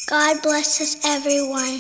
God bless us, everyone.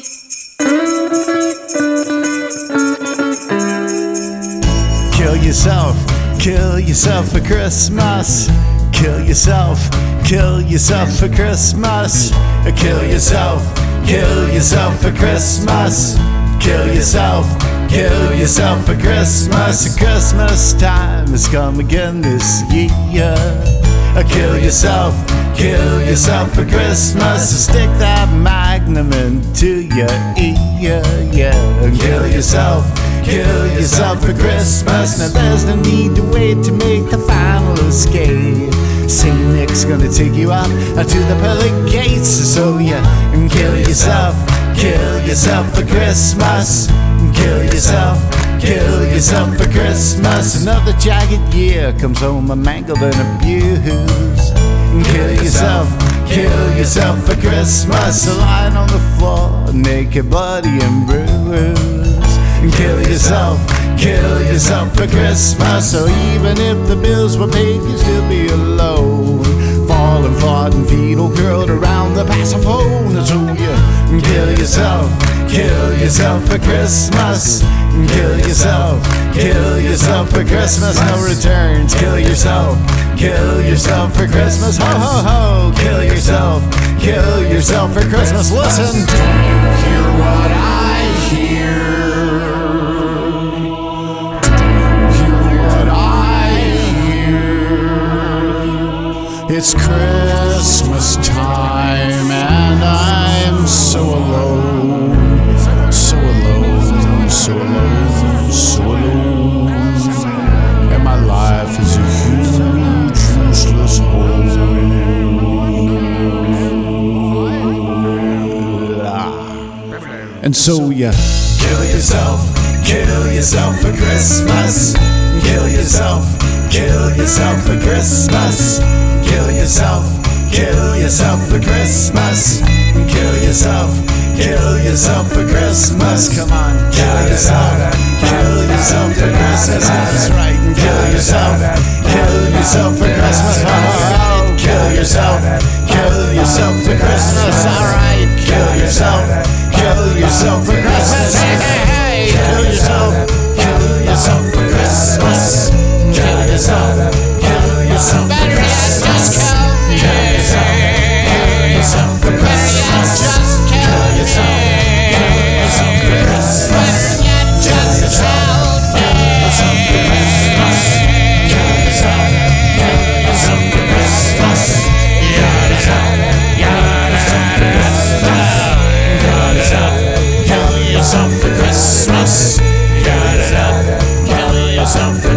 Kill yourself for Christmas. Kill yourself for Christmas. Kill yourself for Christmas. Kill yourself for Christmas. Christmas time has come again this year. Kill yourself for Christmas. Stick that magnum into your ear, yeah. Kill yourself for Christmas. Now there's no need to wait to make the final escape. Saint Nick's gonna take you up to the pearly gates. So yeah, kill yourself for Christmas. Kill yourself for Christmas. Another jagged year comes home mangled and abused. Kill yourself for Christmas. Lying on the floor, naked, bloody and bruised. Kill yourself for Christmas. So even if the bills were paid, you'd still be alone, falling flat and fetal, curled around the passive phone. So you kill yourself for Christmas. Kill yourself for Christmas. No returns. Kill yourself for Christmas. Ho ho ho. Kill yourself for Christmas. Listen. Do you hear what I hear? It's Christmas time and I'm so alone, so alone, so alone, so alone. And my life is a huge, useless hole. And so yeah, kill yourself for Christmas. Kill yourself for Christmas. Kill yourself for Christmas. Kill yourself for Christmas. Come on, kill yourself for Christmas. That's right, kill yourself for Christmas. Kill yourself for Christmas. All right, kill yourself for Christmas. Hey, kill yourself for Christmas. Kill yourself for Christmas. Kill yourself for Christmas.